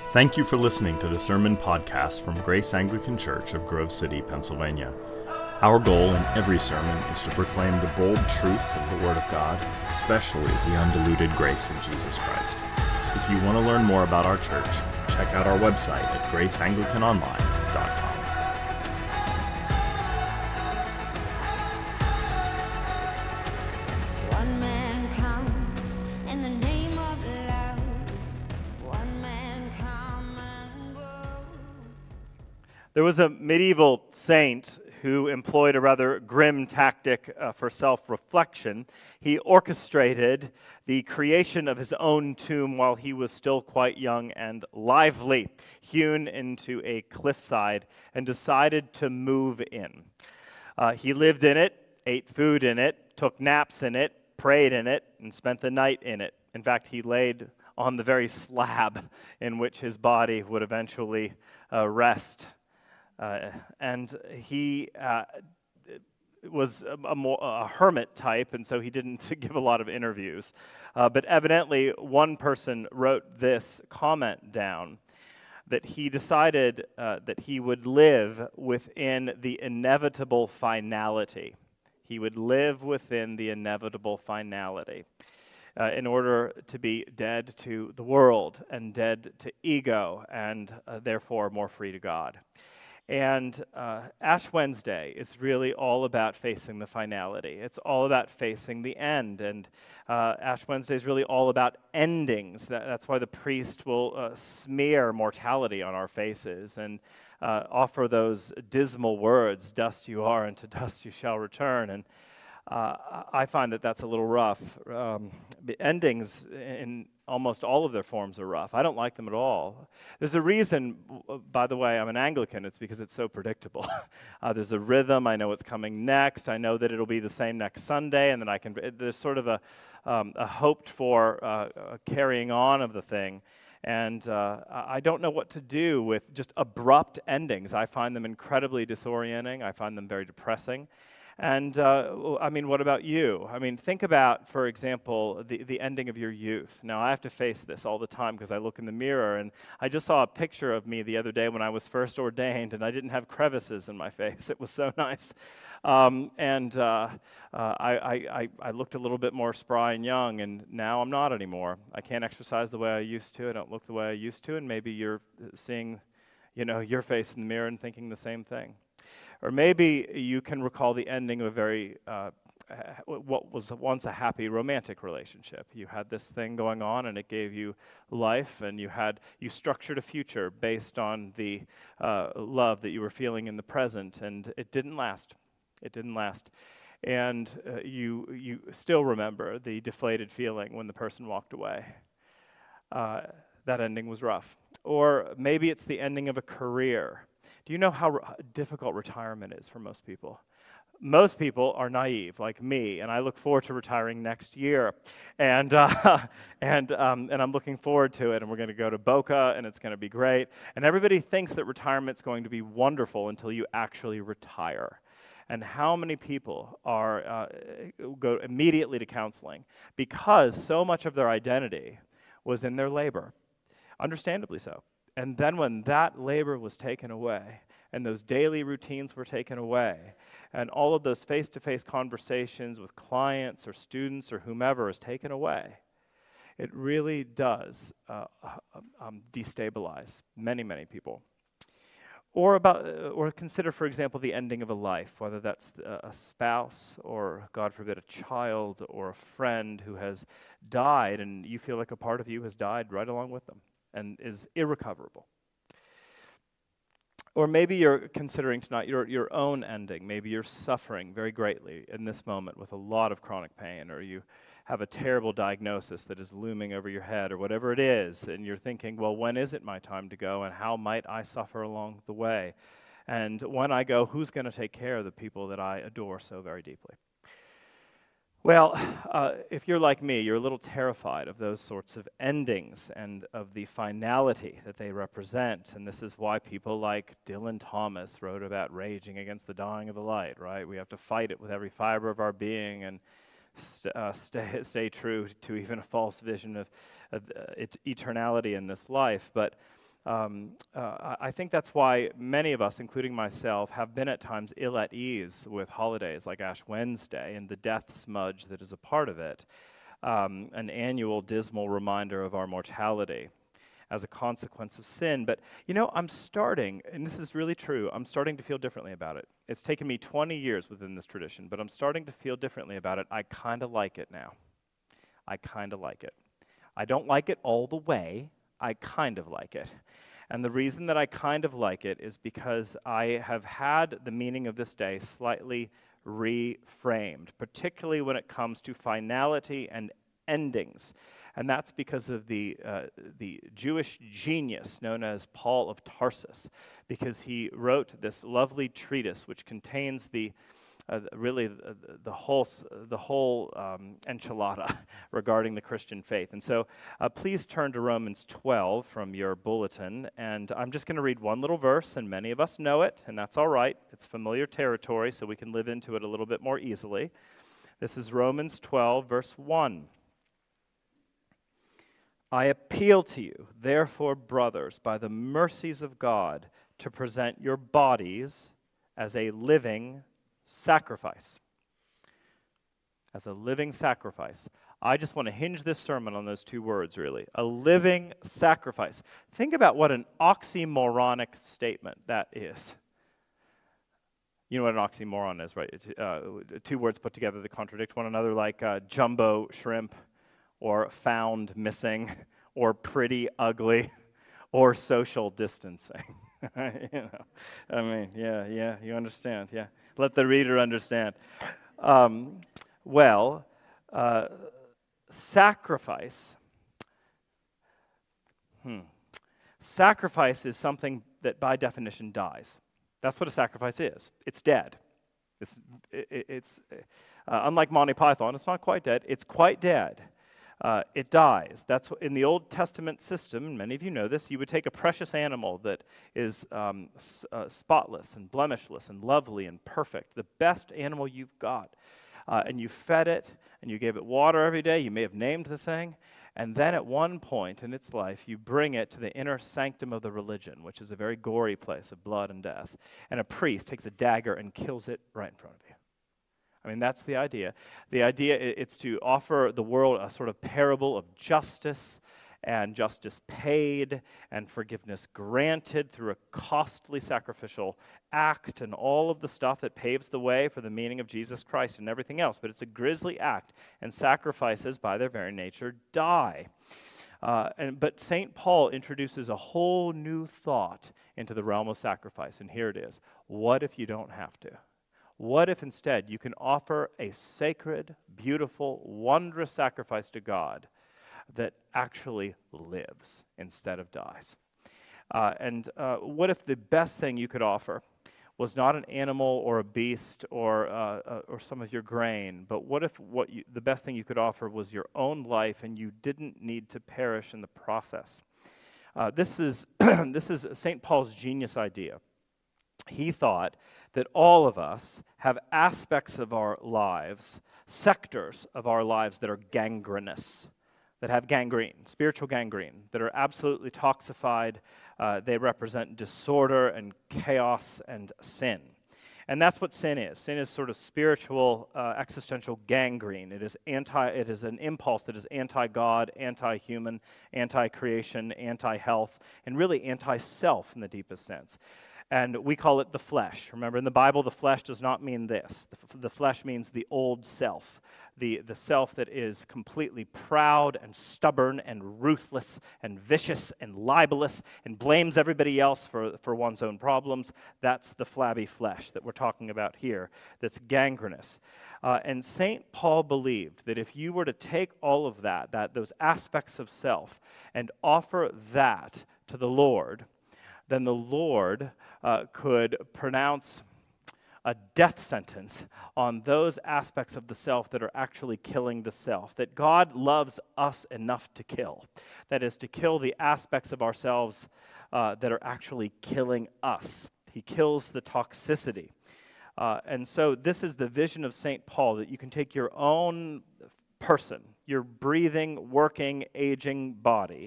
Thank you for listening to the sermon podcast from Grace Anglican Church of Grove City, Pennsylvania. Our goal in every sermon is to proclaim the bold truth of the Word of God, especially the undiluted grace of Jesus Christ. If you want to learn more about our church, check out our website at graceanglicanonline.com. One man come in the name of love. One man come and go. There was a medieval saint who employed a rather grim tactic for self-reflection. He orchestrated the creation of his own tomb while he was still quite young and lively, hewn into a cliffside, and decided to move in. He lived in it, ate food in it, took naps in it, prayed in it, and spent the night in it. In fact, he laid on the very slab in which his body would eventually rest. And he was a hermit type, and so he didn't give a lot of interviews. But evidently, one person wrote this comment down, that he decided that he would live within the inevitable finality. He would live within the inevitable finality in order to be dead to the world and dead to ego and therefore more free to God. And Ash Wednesday is really all about facing the finality. It's all about facing the end. And Ash Wednesday is really all about endings. That's why the priest will smear mortality on our faces and offer those dismal words, dust you are and to dust you shall return. And I find that that's a little rough. The endings in almost all of their forms are rough. I don't like them at all. There's a reason, by the way, I'm an Anglican. It's because it's so predictable. There's a rhythm. I know what's coming next. I know that it'll be the same next Sunday, and then there's sort of a hoped for carrying on of the thing. And I don't know what to do with just abrupt endings. I find them incredibly disorienting. I find them very depressing. And, I mean, what about you? I mean, think about, for example, the ending of your youth. Now, I have to face this all the time because I look in the mirror, and I just saw a picture of me the other day when I was first ordained, and I didn't have crevices in my face. It was so nice. I looked a little bit more spry and young, and now I'm not anymore. I can't exercise the way I used to. I don't look the way I used to, and maybe you're seeing, your face in the mirror and thinking the same thing. Or maybe you can recall the ending of a very, what was once a happy romantic relationship. You had this thing going on, and it gave you life, and you structured a future based on the love that you were feeling in the present, and it didn't last. It didn't last. And you still remember the deflated feeling when the person walked away. That ending was rough. Or maybe it's the ending of a career. Do you know how difficult retirement is for most people? Most people are naive, like me, and I look forward to retiring next year, and I'm looking forward to it. And we're going to go to Boca, and it's going to be great. And everybody thinks that retirement's going to be wonderful until you actually retire. And how many people go immediately to counseling because so much of their identity was in their labor, understandably so. And then when that labor was taken away, and those daily routines were taken away, and all of those face-to-face conversations with clients or students or whomever is taken away, it really does destabilize many, many people. Or consider, for example, the ending of a life, whether that's a spouse or, God forbid, a child or a friend who has died, and you feel like a part of you has died right along with them and is irrecoverable. Or maybe you're considering tonight your own ending. Maybe you're suffering very greatly in this moment with a lot of chronic pain, or you have a terrible diagnosis that is looming over your head, or whatever it is, and you're thinking, well, when is it my time to go, and how might I suffer along the way? And when I go, who's going to take care of the people that I adore so very deeply? Well, if you're like me, you're a little terrified of those sorts of endings and of the finality that they represent. And this is why people like Dylan Thomas wrote about raging against the dying of the light, right? We have to fight it with every fiber of our being and stay true to even a false vision of eternality in this life. But I think that's why many of us, including myself, have been at times ill at ease with holidays like Ash Wednesday and the death smudge that is a part of it, an annual dismal reminder of our mortality as a consequence of sin. But, I'm starting, and this is really true, I'm starting to feel differently about it. It's taken me 20 years within this tradition, but I'm starting to feel differently about it. I kind of like it now. I kind of like it. I don't like it all the way. I kind of like it. And the reason that I kind of like it is because I have had the meaning of this day slightly reframed, particularly when it comes to finality and endings. And that's because of the Jewish genius known as Paul of Tarsus, because he wrote this lovely treatise which contains the whole enchilada regarding the Christian faith. And so please turn to Romans 12 from your bulletin, and I'm just going to read one little verse, and many of us know it, and that's all right. It's familiar territory, so we can live into it a little bit more easily. This is Romans 12, verse 1. I appeal to you, therefore, brothers, by the mercies of God, to present your bodies as a living sacrifice. As a living sacrifice. I just want to hinge this sermon on those two words, really. A living sacrifice. Think about what an oxymoronic statement that is. You know what an oxymoron is, right? Two words put together that contradict one another, like jumbo shrimp, or found missing, or pretty ugly, or social distancing. You understand, yeah. Let the reader understand. Sacrifice. Sacrifice is something that by definition dies. That's what a sacrifice is. It's dead. It's unlike Monty Python, it's not quite dead. It's quite dead. It dies. That's in the Old Testament system, and many of you know this, you would take a precious animal that is spotless and blemishless and lovely and perfect, the best animal you've got, and you fed it, and you gave it water every day. You may have named the thing, and then at one point in its life, you bring it to the inner sanctum of the religion, which is a very gory place of blood and death, and a priest takes a dagger and kills it right in front of you. I mean, that's the idea. The idea is to offer the world a sort of parable of justice and justice paid and forgiveness granted through a costly sacrificial act and all of the stuff that paves the way for the meaning of Jesus Christ and everything else. But it's a grisly act, and sacrifices by their very nature die. But St. Paul introduces a whole new thought into the realm of sacrifice, and here it is. What if you don't have to? What if instead you can offer a sacred, beautiful, wondrous sacrifice to God that actually lives instead of dies? What if the best thing you could offer was not an animal or a beast or some of your grain, but what if the best thing you could offer was your own life and you didn't need to perish in the process? This is St. Paul's genius idea. He thought that all of us have aspects of our lives, sectors of our lives that are gangrenous, that have gangrene, spiritual gangrene, that are absolutely toxified. They represent disorder and chaos and sin. And that's what sin is. Sin is sort of spiritual, existential gangrene. It is an impulse that is anti-God, anti-human, anti-creation, anti-health, and really anti-self in the deepest sense. And we call it the flesh. Remember, in the Bible, the flesh does not mean this. The flesh means the old self, the self that is completely proud and stubborn and ruthless and vicious and libelous and blames everybody else for one's own problems. That's the flabby flesh that we're talking about here that's gangrenous. And St. Paul believed that if you were to take all of those aspects of self and offer that to the Lord, then the Lord could pronounce a death sentence on those aspects of the self that are actually killing the self, that God loves us enough to kill. That is, to kill the aspects of ourselves that are actually killing us. He kills the toxicity. And so this is the vision of St. Paul, that you can take your own person, your breathing, working, aging body.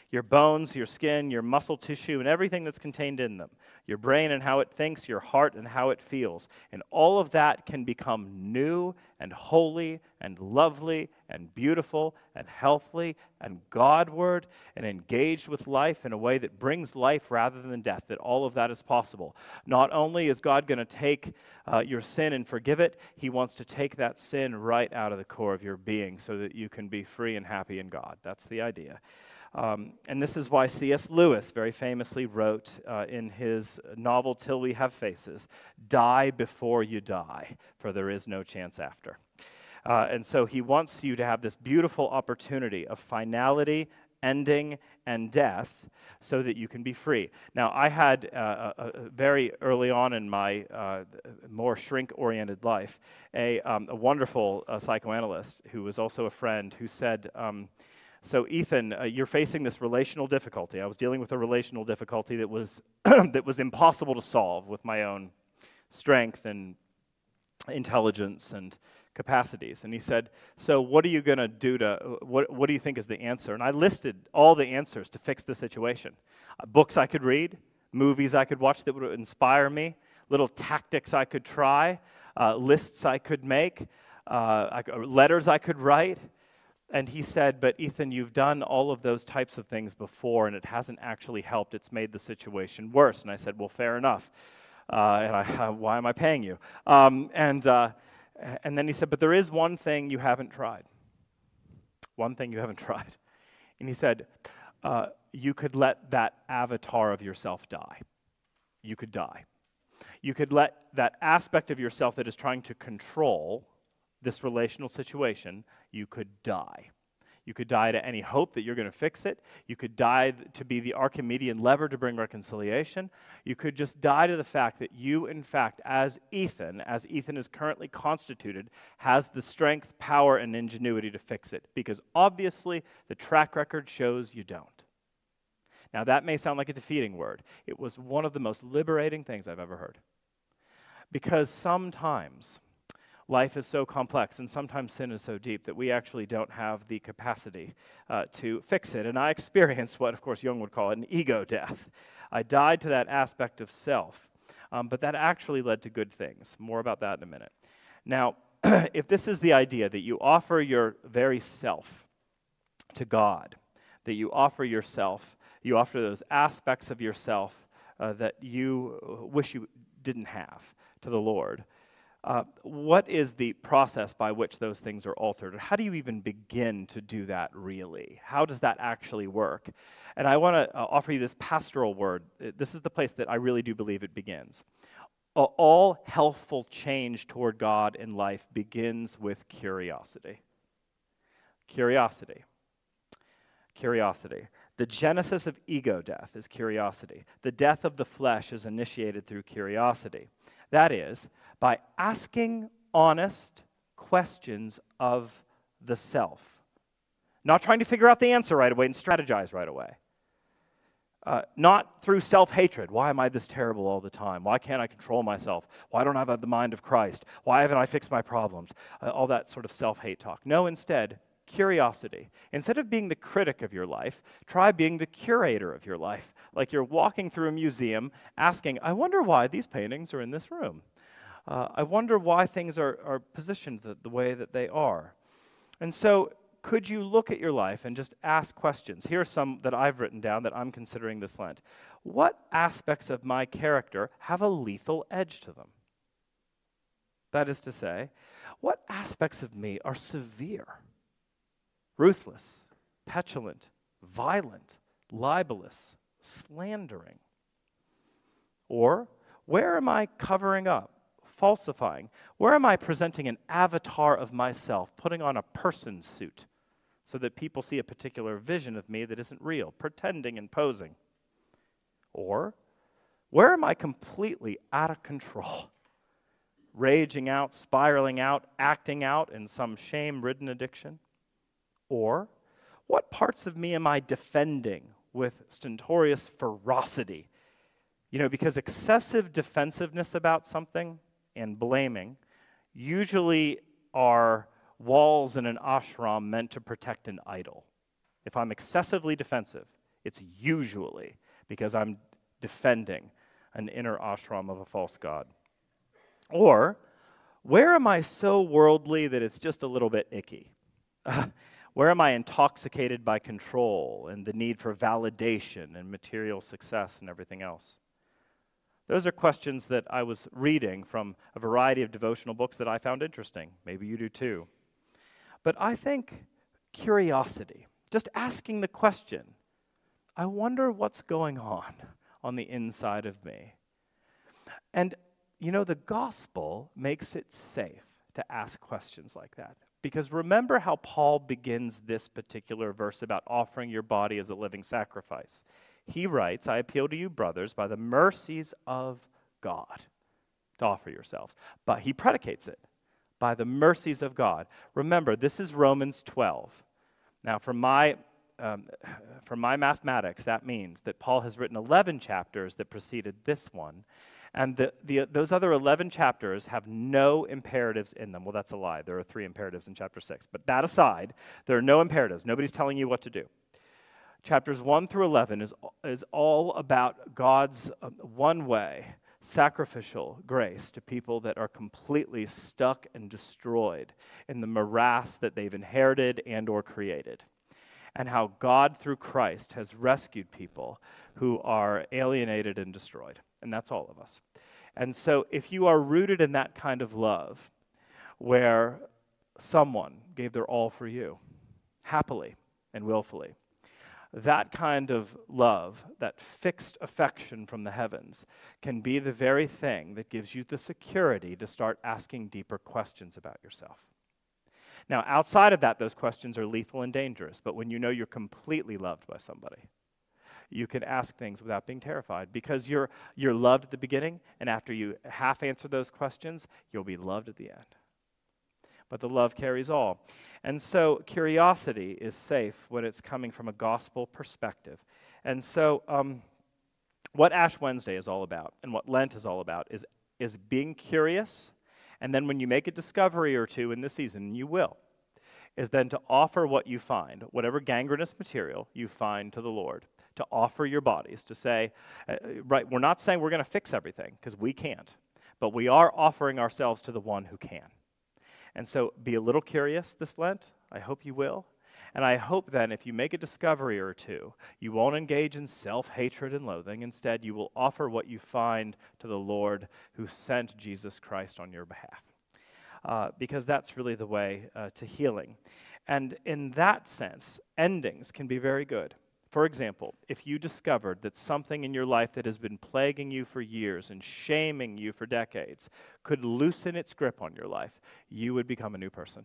Your bones, your skin, your muscle tissue, and everything that's contained in them. Your brain and how it thinks, your heart and how it feels. And all of that can become new and holy and lovely and beautiful and healthy and Godward and engaged with life in a way that brings life rather than death, that all of that is possible. Not only is God going to take your sin and forgive it, He wants to take that sin right out of the core of your being so that you can be free and happy in God. That's the idea. And this is why C.S. Lewis very famously wrote in his novel Till We Have Faces, "Die before you die, for there is no chance after." And so he wants you to have this beautiful opportunity of finality, ending, and death so that you can be free. Now, I had very early on in my more shrink-oriented life a wonderful psychoanalyst who was also a friend who said, so Ethan, you're facing this relational difficulty. I was dealing with a relational difficulty that was that was impossible to solve with my own strength and intelligence and capacities. And he said, so what are you going to do what do you think is the answer? And I listed all the answers to fix the situation. Books I could read, movies I could watch that would inspire me, little tactics I could try, lists I could make, letters I could write. And he said, but Ethan, you've done all of those types of things before, and it hasn't actually helped. It's made the situation worse. And I said, well, fair enough. Why am I paying you? And then he said, but there is one thing you haven't tried. One thing you haven't tried. And he said, you could let that avatar of yourself die. You could die. You could let that aspect of yourself that is trying to control this relational situation, you could die. You could die to any hope that you're going to fix it. You could die to be the Archimedean lever to bring reconciliation. You could just die to the fact that you, in fact, as Ethan is currently constituted, has the strength, power, and ingenuity to fix it. Because obviously, the track record shows you don't. Now, that may sound like a defeating word. It was one of the most liberating things I've ever heard. Because sometimes life is so complex, and sometimes sin is so deep that we actually don't have the capacity to fix it. And I experienced what, of course, Jung would call an ego death. I died to that aspect of self, but that actually led to good things. More about that in a minute. Now, if this is the idea that you offer your very self to God, that you offer those aspects of yourself that you wish you didn't have to the Lord, what is the process by which those things are altered? How do you even begin to do that really? How does that actually work? And I want to offer you this pastoral word. This is the place that I really do believe it begins. All healthful change toward God in life begins with curiosity. Curiosity. Curiosity. The genesis of ego death is curiosity. The death of the flesh is initiated through curiosity. That is, by asking honest questions of the self. Not trying to figure out the answer right away and strategize right away. Not through self-hatred. Why am I this terrible all the time? Why can't I control myself? Why don't I have the mind of Christ? Why haven't I fixed my problems? All that sort of self-hate talk. No, instead, curiosity. Instead of being the critic of your life, try being the curator of your life. Like you're walking through a museum asking, I wonder why these paintings are in this room. I wonder why things are positioned the way that they are. And so, could you look at your life and just ask questions? Here are some that I've written down that I'm considering this Lent. What aspects of my character have a lethal edge to them? That is to say, what aspects of me are severe, ruthless, petulant, violent, libelous, slandering? Or where am I covering up, falsifying? Where am I presenting an avatar of myself, putting on a person suit so that people see a particular vision of me that isn't real, pretending and posing? Or where am I completely out of control, raging out, spiraling out, acting out in some shame-ridden addiction? Or what parts of me am I defending with stentorious ferocity? Because excessive defensiveness about something and blaming usually are walls in an ashram meant to protect an idol. If I'm excessively defensive, It's usually because I'm defending an inner ashram of a false god. Or, where am I so worldly that it's just a little bit icky? Where am I intoxicated by control and the need for validation and material success and everything else? Those are questions that I was reading from a variety of devotional books that I found interesting. Maybe you do too. But I think curiosity, just asking the question, I wonder what's going on the inside of me. And, you know, the gospel makes it safe to ask questions like that. Because remember how Paul begins this particular verse about offering your body as a living sacrifice. He writes, I appeal to you, brothers, by the mercies of God, to offer yourselves. But he predicates it, by the mercies of God. Remember, this is Romans 12. Now, from my mathematics, that means that Paul has written 11 chapters that preceded this one, and those other 11 chapters have no imperatives in them. Well, that's a lie. There are 3 imperatives in chapter 6. But that aside, there are no imperatives. Nobody's telling you what to do. Chapters 1 through 11 is all about God's one-way, sacrificial grace to people that are completely stuck and destroyed in the morass that they've inherited and or created. And how God, through Christ, has rescued people who are alienated and destroyed. And that's all of us. And so if you are rooted in that kind of love, where someone gave their all for you, happily and willfully, that kind of love, that fixed affection from the heavens, can be the very thing that gives you the security to start asking deeper questions about yourself. Now, outside of that, those questions are lethal and dangerous, but when you know you're completely loved by somebody, you can ask things without being terrified, because you're loved at the beginning, and after you half answer those questions, you'll be loved at the end. But the love carries all. And so curiosity is safe when it's coming from a gospel perspective. And so what Ash Wednesday is all about, and what Lent is all about, is being curious, and then when you make a discovery or two in this season, and you will, is then to offer what you find, whatever gangrenous material you find to the Lord, to offer your bodies, to say, right, we're not saying we're going to fix everything, because we can't, but we are offering ourselves to the one who can. And so be a little curious this Lent. I hope you will. And I hope then if you make a discovery or two, you won't engage in self-hatred and loathing. Instead, you will offer what you find to the Lord who sent Jesus Christ on your behalf. Because that's really the way to healing. And in that sense, endings can be very good. For example, if you discovered that something in your life that has been plaguing you for years and shaming you for decades could loosen its grip on your life, you would become a new person.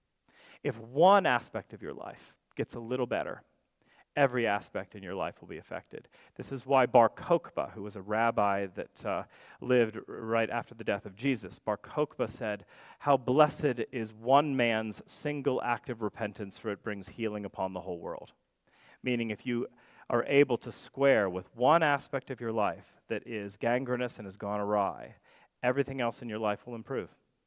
If one aspect of your life gets a little better, every aspect in your life will be affected. This is why Bar Kokhba, who was a rabbi that lived right after the death of Jesus, Bar Kokhba said, "How blessed is one man's single act of repentance, for it brings healing upon the whole world." Meaning if you are able to square with one aspect of your life that is gangrenous and has gone awry, everything else in your life will improve.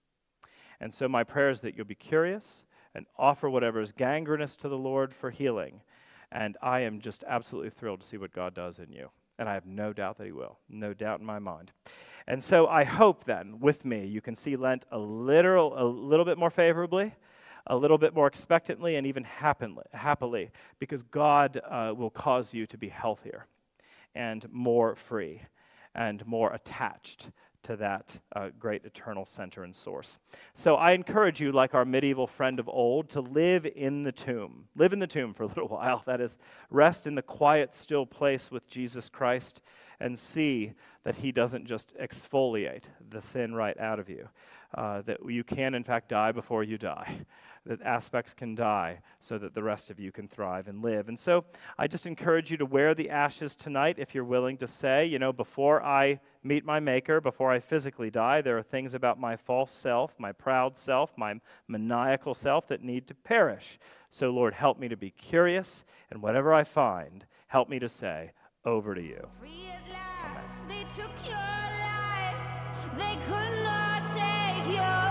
And so my prayer is that you'll be curious and offer whatever is gangrenous to the Lord for healing. And I am just absolutely thrilled to see what God does in you. And I have no doubt that he will. No doubt in my mind. And so I hope then, with me, you can see Lent a little bit more favorably, a little bit more expectantly, and even happily, because God will cause you to be healthier and more free and more attached to that great eternal center and source. So I encourage you, like our medieval friend of old, to live in the tomb. Live in the tomb for a little while. That is, rest in the quiet, still place with Jesus Christ and see that he doesn't just exfoliate the sin right out of you, that you can, in fact, die before you die, that aspects can die so that the rest of you can thrive and live. And so I just encourage you to wear the ashes tonight if you're willing to say, before I meet my Maker, before I physically die, there are things about my false self, my proud self, my maniacal self that need to perish. So Lord, help me to be curious, and whatever I find, help me to say, over to you. Free at last, they took your life. They could not take your